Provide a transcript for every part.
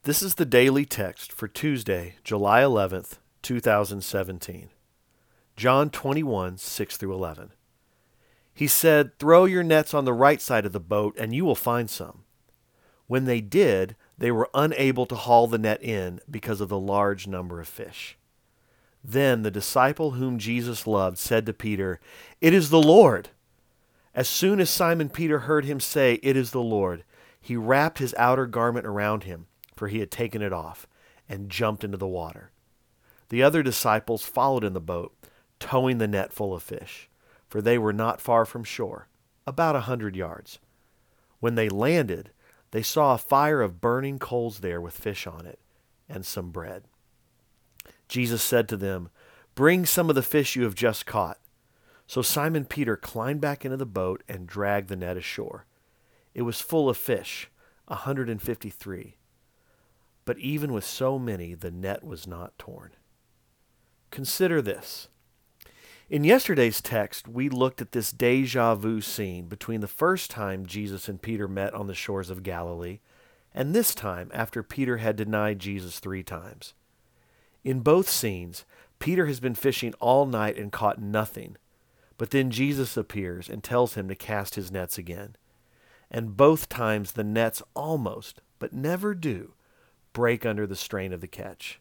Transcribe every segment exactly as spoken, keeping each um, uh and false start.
This is the daily text for Tuesday, July eleventh, two thousand seventeen. John twenty-one, six through eleven. He said, "Throw your nets on the right side of the boat, and you will find some." When they did, they were unable to haul the net in because of the large number of fish. Then the disciple whom Jesus loved said to Peter, "It is the Lord." As soon as Simon Peter heard him say, "It is the Lord," he wrapped his outer garment around him, for he had taken it off, and jumped into the water. The other disciples followed in the boat, towing the net full of fish, for they were not far from shore, about a hundred yards. When they landed, they saw a fire of burning coals there with fish on it, and some bread. Jesus said to them, "Bring some of the fish you have just caught." So Simon Peter climbed back into the boat and dragged the net ashore. It was full of fish, a hundred and fifty-three. But even with so many, the net was not torn. Consider this. In yesterday's text, we looked at this deja vu scene between the first time Jesus and Peter met on the shores of Galilee and this time after Peter had denied Jesus three times. In both scenes, Peter has been fishing all night and caught nothing, but then Jesus appears and tells him to cast his nets again. And both times the nets almost, but never do, break under the strain of the catch.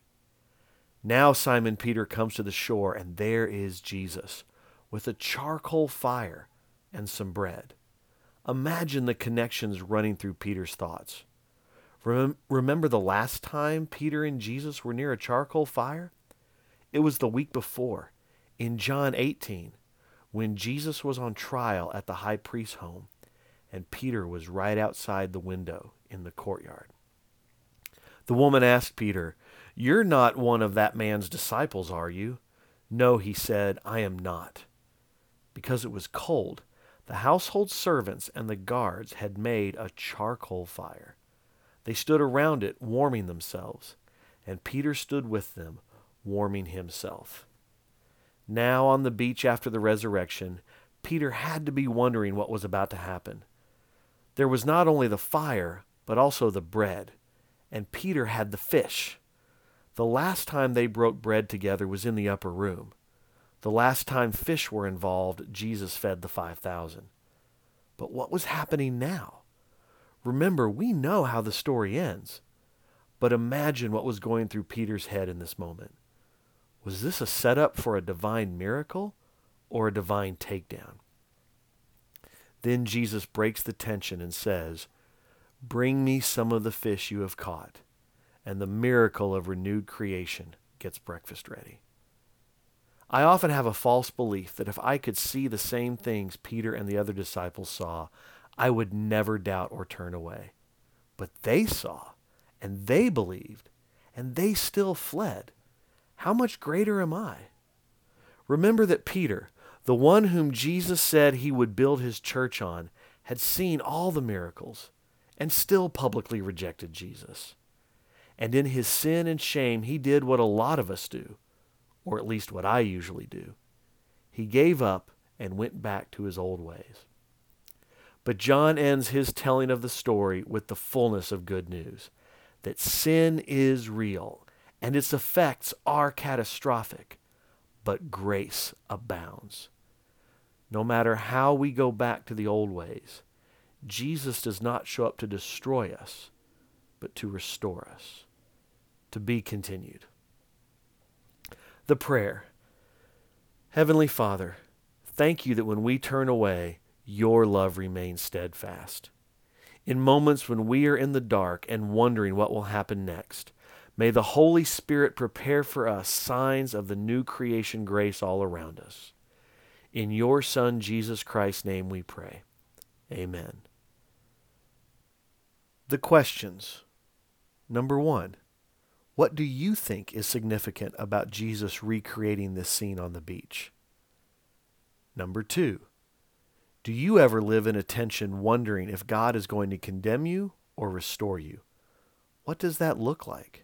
Now Simon Peter comes to the shore, and there is Jesus, with a charcoal fire and some bread. Imagine the connections running through Peter's thoughts. Rem- remember the last time Peter and Jesus were near a charcoal fire? It was the week before, in John eighteen, when Jesus was on trial at the high priest's home, and Peter was right outside the window in the courtyard. The woman asked Peter, "You're not one of that man's disciples, are you?" "No," he said, "I am not." Because it was cold, the household servants and the guards had made a charcoal fire. They stood around it, warming themselves, and Peter stood with them, warming himself. Now on the beach after the resurrection, Peter had to be wondering what was about to happen. There was not only the fire, but also the bread, and Peter had the fish. The last time they broke bread together was in the upper room. The last time fish were involved, Jesus fed the five thousand. But what was happening now? Remember, we know how the story ends. But imagine what was going through Peter's head in this moment. Was this a setup for a divine miracle or a divine takedown? Then Jesus breaks the tension and says, "Bring me some of the fish you have caught," and the miracle of renewed creation gets breakfast ready. I often have a false belief that if I could see the same things Peter and the other disciples saw, I would never doubt or turn away. But they saw, and they believed, and they still fled. How much greater am I? Remember that Peter, the one whom Jesus said he would build his church on, had seen all the miracles and still publicly rejected Jesus. And in his sin and shame, he did what a lot of us do, or at least what I usually do. He gave up and went back to his old ways. But John ends his telling of the story with the fullness of good news, that sin is real and its effects are catastrophic, but grace abounds. No matter how we go back to the old ways, Jesus does not show up to destroy us, but to restore us. To be continued. The prayer. Heavenly Father, thank you that when we turn away, your love remains steadfast. In moments when we are in the dark and wondering what will happen next, may the Holy Spirit prepare for us signs of the new creation grace all around us. In your Son, Jesus Christ's name we pray. Amen. The questions. Number one, what do you think is significant about Jesus recreating this scene on the beach? Number two, do you ever live in a tension wondering if God is going to condemn you or restore you? What does that look like?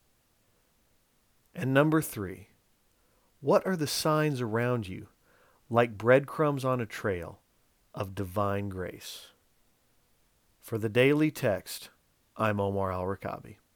And number three, what are the signs around you, like breadcrumbs on a trail, of divine grace? For the Daily Text, I'm Omar Al-Rakabi.